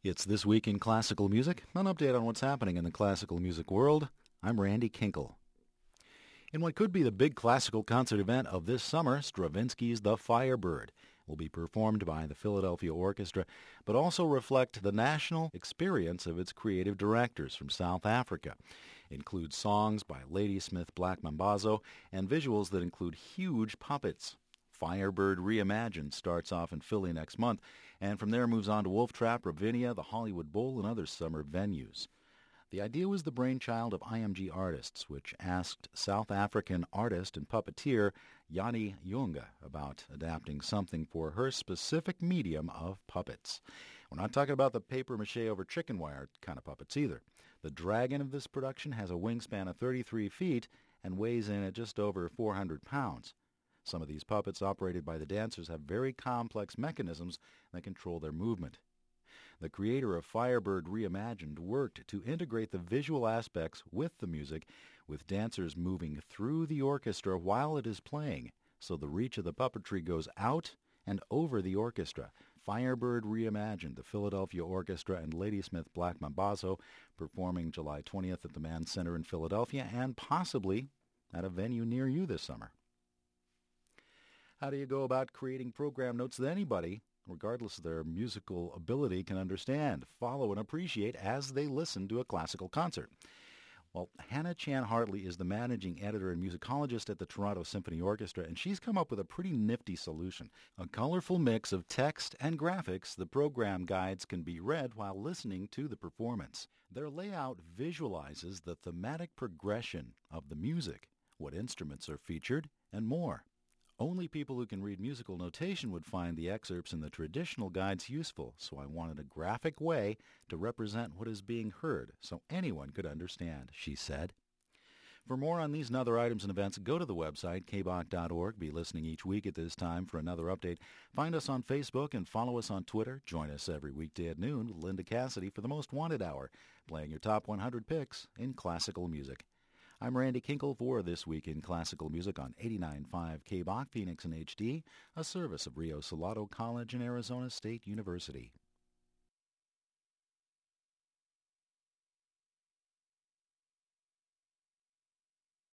It's This Week in Classical Music, an update on what's happening in the classical music world. I'm Randy Kinkle. In what could be the big classical concert event of this summer, Stravinsky's The Firebird will be performed by the Philadelphia Orchestra, but also reflect the national experience of its creative directors from South Africa. It includes songs by Ladysmith Black Mambazo and visuals that include huge puppets. Firebird Reimagined starts off in Philly next month, and from there moves on to Wolf Trap, Ravinia, the Hollywood Bowl, and other summer venues. The idea was the brainchild of IMG Artists, which asked South African artist and puppeteer Yanni Junge about adapting something for her specific medium of puppets. We're not talking about the papier-mâché over chicken wire kind of puppets either. The dragon of this production has a wingspan of 33 feet and weighs in at just over 400 pounds. Some of these puppets operated by the dancers have very complex mechanisms that control their movement. The creator of Firebird Reimagined worked to integrate the visual aspects with the music, with dancers moving through the orchestra while it is playing, so the reach of the puppetry goes out and over the orchestra. Firebird Reimagined, the Philadelphia Orchestra and Ladysmith Black Mambazo, performing July 20th at the Mann Center in Philadelphia and possibly at a venue near you this summer. How do you go about creating program notes that anybody, regardless of their musical ability, can understand, follow, and appreciate as they listen to a classical concert? Well, Hannah Chan Hartley is the managing editor and musicologist at the Toronto Symphony Orchestra, and she's come up with a pretty nifty solution. A colorful mix of text and graphics, the program guides can be read while listening to the performance. Their layout visualizes the thematic progression of the music, what instruments are featured, and more. Only people who can read musical notation would find the excerpts in the traditional guides useful, so I wanted a graphic way to represent what is being heard so anyone could understand, she said. For more on these and other items and events, go to the website, kbach.org. Be listening each week at this time for another update. Find us on Facebook and follow us on Twitter. Join us every weekday at noon with Linda Cassidy for the Most Wanted Hour, playing your top 100 picks in classical music. I'm Randy Kinkle for This Week in Classical Music on 89.5 KBach, Phoenix in HD, a service of Rio Salado College and Arizona State University.